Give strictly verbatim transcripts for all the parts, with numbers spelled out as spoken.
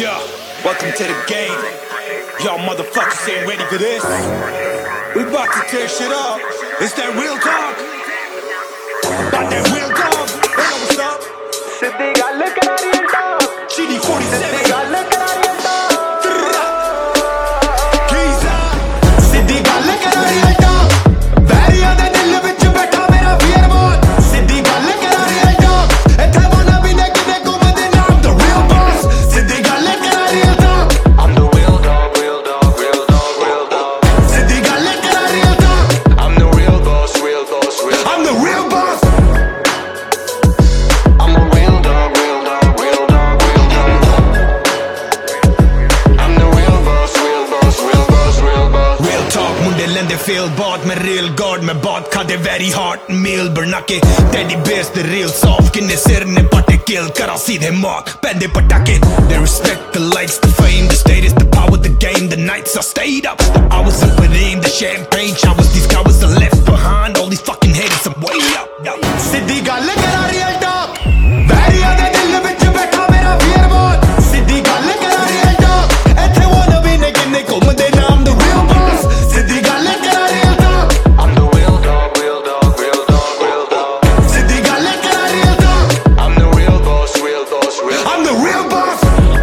Yeah, welcome to the game. Y'all motherfuckers ain't ready for this. We about to tear shit up. It's that real talk. About that real talk. Hey, yo, what's up? Siddi gall kara real talk. G D forty-seven. Siddi gall kara real talk. Giza. Siddi gall kara real talk. Variya de dil vich baitha mera fear boy. Siddi gall kara real talk. Ethe wona bhi ne kide ghumde na I'm the real boss. Siddi gall kara real talk. I'm the real dog, real dog, real dog, real dog. Siddi gall kara real talk. I'm the real boss, real boss, real. I'm the real boss. I'm a real dog, real dog, real dog, real dog. I'm the real boss, real boss, real boss, real boss. Real talk, मुंडे लेंदे feel bad मैं real god मैं बहुत खादे very hard meal बना के teddy bears the real soft किन्ने सिर ने पटे kill करा सीधे mark पैंदे पटाके they respect the likes the fame the status the power the game the nights I stayed up the hours I put in the champagne showers these cowards are left behind all these fucking haters I'm way up yo. Siddi gall kara real talk. Variya de dil vich baitha mera fear boy. Siddi gall kara real talk. Ethe wona bhi ne kinne ghumde na I'm the real boss. Siddi gall kara real talk. I'm the real dog, real dog, real dog, real dog. Siddi gall kara real talk. I'm the real boss, real boss, real. I'm the real boss.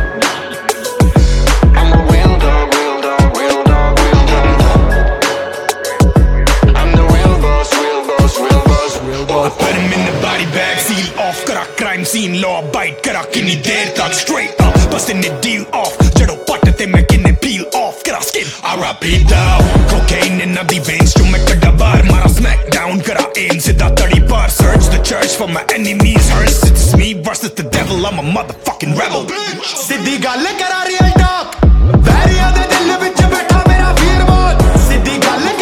I'm a real dog, real dog, real dog, real dog. I'm the real boss, real boss, real boss, real I boss. put him in the body bag, seal off, kara crime scene, law bite, kara kinni der tak straight up, busting the deal off, jado patte te main kinne peel off, kara skin, R I P down, cocaine in the veins, to make a dabar, mara smack down, kara aim, sidha thirty bar, search the church for my enemies, hers, it's me versus the devil, I'm a motherfucking rebel. Siddi gall kara real talk. Variya de dil vich baitha mera fear boy. Siddi gall